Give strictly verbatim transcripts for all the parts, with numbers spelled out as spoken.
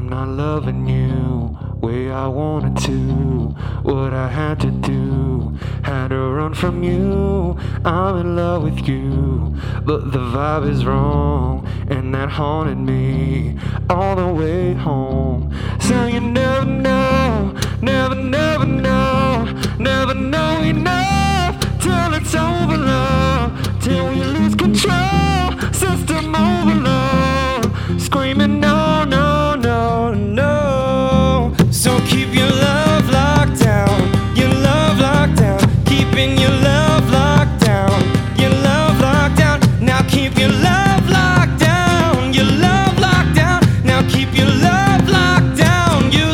not loving you way I wanted to. What I had to do, had to run from you. I'm in love with you, but the vibe is wrong, and that haunted me all the way home. So you never know, never, never know, never know enough till it's over, love, till we lose control. System overload, screaming no, no, no, no. So keep your love locked down, your love locked down, keeping your love locked down, your love locked down. Now keep your love locked down, your love locked down. Now keep your love locked down, you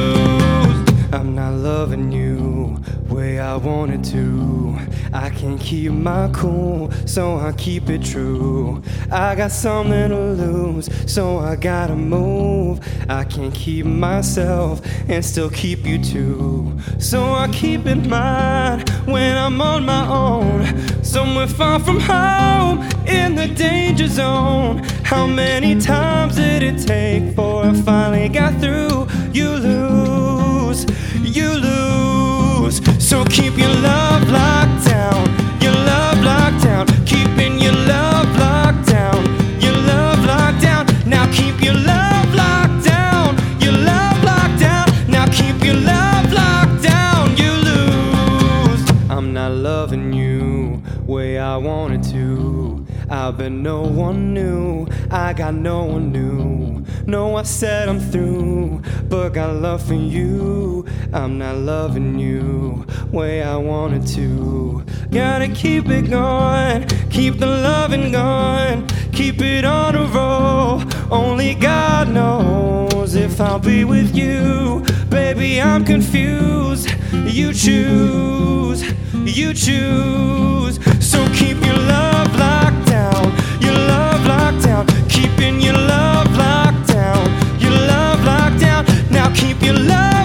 lose. I'm not loving you way I wanted to. I can't keep my cool, so I keep it true. I got something to lose, so I gotta move. I can't keep myself and still keep you too. So I keep in mind when I'm on my own, somewhere far from home, in the danger zone. How many times did it take before I finally got through? You lose, you lose. So keep your love locked down, your love locked down, keeping your love locked down, your love locked down. Now keep your love locked down, your love locked down. Now keep your love locked down, you lose. I'm not loving you way I wanted to. I bet no one knew, I got no one new. No, I said I'm through, but got love for you. I'm not loving you way I wanted to. Gotta keep it going, keep the loving going, keep it on a roll. Only God knows if I'll be with you. Baby, I'm confused. You choose, you choose. So keep your love locked down, your love locked down, keeping your love locked down, your love locked down. Now keep your love